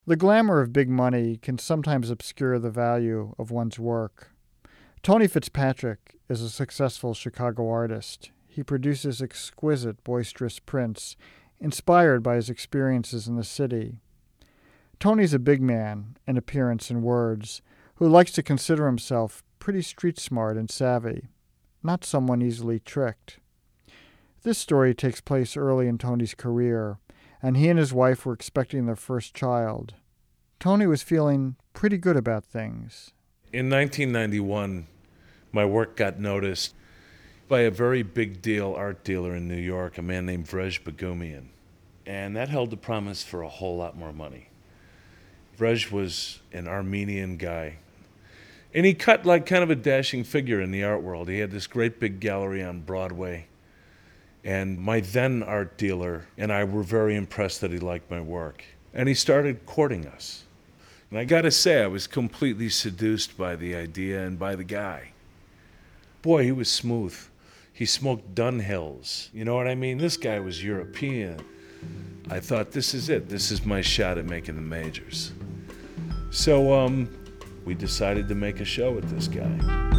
The glamour of big money can sometimes obscure the value of one's work. Tony Fitzpatrick is a successful Chicago artist. He produces exquisite, boisterous prints, inspired by his experiences in the city. Tony's a big man, in appearance and words, who likes to consider himself pretty street smart and savvy, not someone easily tricked. This story takes place early in Tony's career, and he and his wife were expecting their first child. Tony was feeling pretty good about things. In 1991, my work got noticed by a very big deal art dealer in New York, a man named Vrej Bagumian. And that held the promise for a whole lot more money. Vrej was an Armenian guy. And he cut like kind of a dashing figure in the art world. He had this great big gallery on Broadway. And my then art dealer and I were very impressed that he liked my work. And he started courting us. And I gotta say, I was completely seduced by the idea and by the guy. Boy, he was smooth. He smoked Dunhills. You know what I mean? This guy was European. I thought, this is it. This is my shot at making the majors. So we decided to make a show with this guy.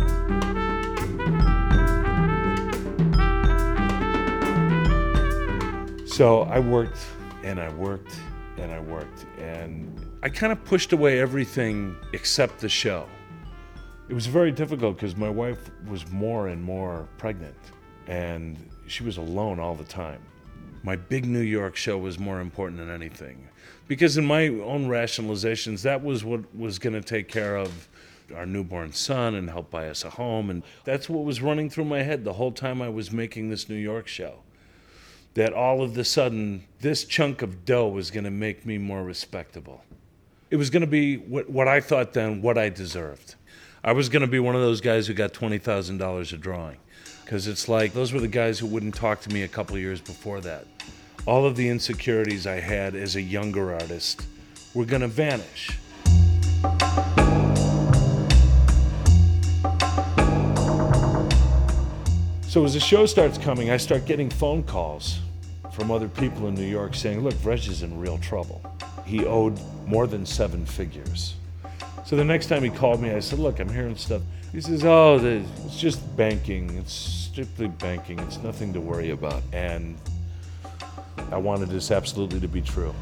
So I worked and I worked and I worked, and I kind of pushed away everything except the show. It was very difficult because my wife was more and more pregnant, and she was alone all the time. My big New York show was more important than anything, because in my own rationalizations, that was what was going to take care of our newborn son and help buy us a home, and that's what was running through my head the whole time I was making this New York show. That all of a sudden, this chunk of dough was going to make me more respectable. It was going to be what I thought then, what I deserved. I was going to be one of those guys who got $20,000 a drawing, because it's like those were the guys who wouldn't talk to me a couple of years before that. All of the insecurities I had as a younger artist were going to vanish. So as the show starts coming, I start getting phone calls from other people in New York saying, look, Vrej is in real trouble. He owed more than 7 figures. So the next time he called me, I said, look, I'm hearing stuff. He says, it's just banking. It's strictly banking. It's nothing to worry about. And I wanted this absolutely to be true.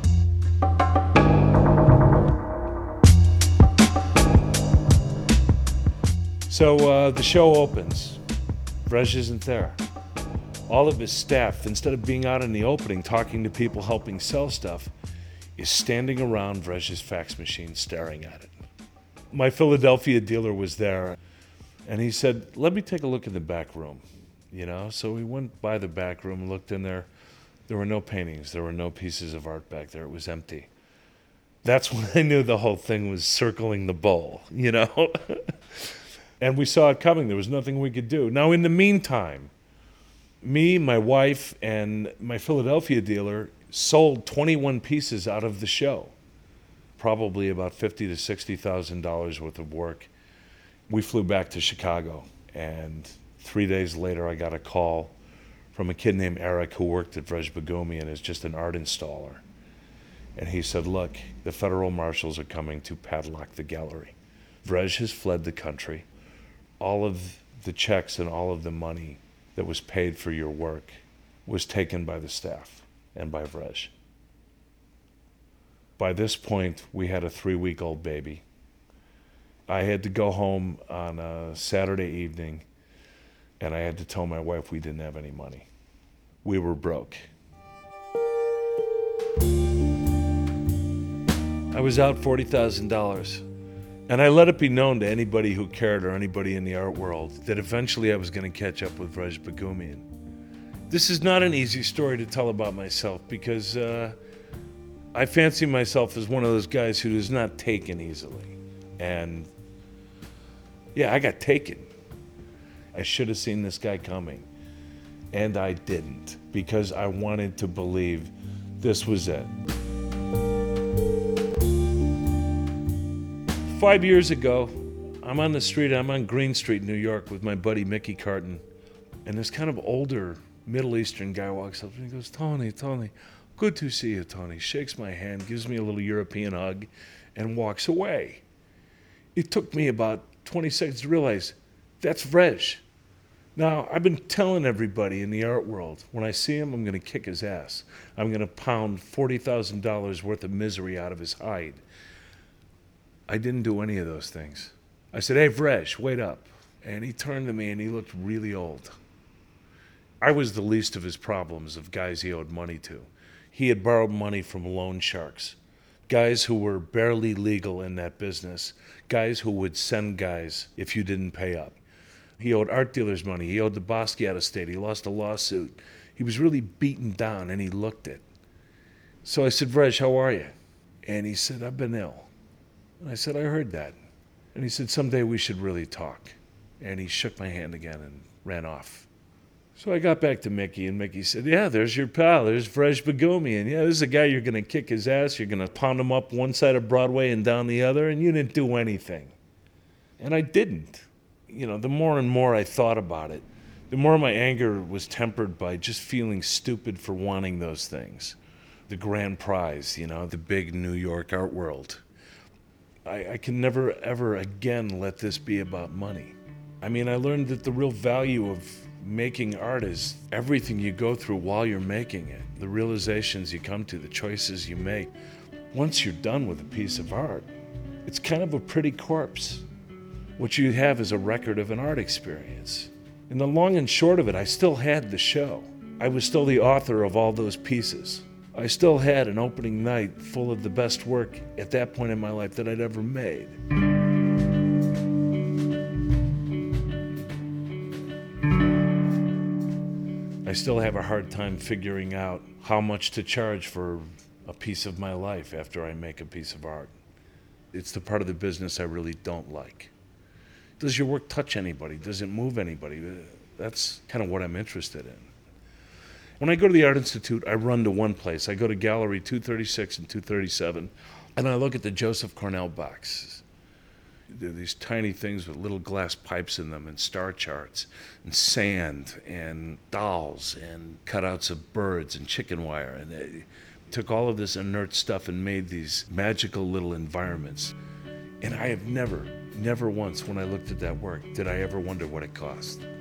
So the show opens. Vrej isn't there. All of his staff, instead of being out in the opening talking to people helping sell stuff, is standing around Vrej's fax machine staring at it. My Philadelphia dealer was there, and he said, let me take a look in the back room. So we went by the back room, looked in there. There were no paintings. There were no pieces of art back there. It was empty. That's when I knew the whole thing was circling the bowl, And we saw it coming. There was nothing we could do. Now, in the meantime, me, my wife, and my Philadelphia dealer sold 21 pieces out of the show, probably about $50,000 to $60,000 worth of work. We flew back to Chicago, and 3 days later, I got a call from a kid named Eric who worked at Vrej Bagumian as just an art installer. And he said, look, the federal marshals are coming to padlock the gallery. Vrej has fled the country. All of the checks and all of the money that was paid for your work was taken by the staff and by Vrej. By this point, we had a 3-week-old baby. I had to go home on a Saturday evening, and I had to tell my wife we didn't have any money. We were broke. I was out $40,000. And I let it be known to anybody who cared or anybody in the art world that eventually I was going to catch up with Vrej Bagumian. This is not an easy story to tell about myself because I fancy myself as one of those guys who is not taken easily. And yeah, I got taken. I should have seen this guy coming. And I didn't, because I wanted to believe this was it. 5 years ago, I'm on the street, I'm on Green Street, New York with my buddy Mickey Carton. And this kind of older Middle Eastern guy walks up and he goes, Tony, "Good to see you, Tony." Shakes my hand, gives me a little European hug, and walks away. It took me about 20 seconds to realize that's Vrej. Now, I've been telling everybody in the art world, when I see him, I'm going to kick his ass. I'm going to pound $40,000 worth of misery out of his hide. I didn't do any of those things. I said, "Hey, Vrej, wait up." And he turned to me and he looked really old. I was the least of his problems of guys he owed money to. He had borrowed money from loan sharks, guys who were barely legal in that business, guys who would send guys if you didn't pay up. He owed art dealers money. He owed the Basquiat estate. He lost a lawsuit. He was really beaten down, and he looked it. So I said, "Vrej, how are you?" And he said, "I've been ill." And I said, "I heard that." And he said, "Someday we should really talk." And he shook my hand again and ran off. So I got back to Mickey, and Mickey said, "Yeah, there's your pal. There's Vrej Bogumian. Yeah, this is a guy you're going to kick his ass. You're going to pound him up one side of Broadway and down the other, and you didn't do anything." And I didn't. You know, the more and more I thought about it, the more my anger was tempered by just feeling stupid for wanting those things. The grand prize, you know, the big New York art world. I can never, ever again let this be about money. I mean, I learned that the real value of making art is everything you go through while you're making it, the realizations you come to, the choices you make. Once you're done with a piece of art, it's kind of a pretty corpse. What you have is a record of an art experience. And the long and short of it, I still had the show. I was still the author of all those pieces. I still had an opening night full of the best work at that point in my life that I'd ever made. I still have a hard time figuring out how much to charge for a piece of my life after I make a piece of art. It's the part of the business I really don't like. Does your work touch anybody? Does it move anybody? That's kind of what I'm interested in. When I go to the Art Institute, I run to one place. I go to Gallery 236 and 237, and I look at the Joseph Cornell boxes. They're these tiny things with little glass pipes in them and star charts and sand and dolls and cutouts of birds and chicken wire. And they took all of this inert stuff and made these magical little environments. And I have never once when I looked at that work did I ever wonder what it cost.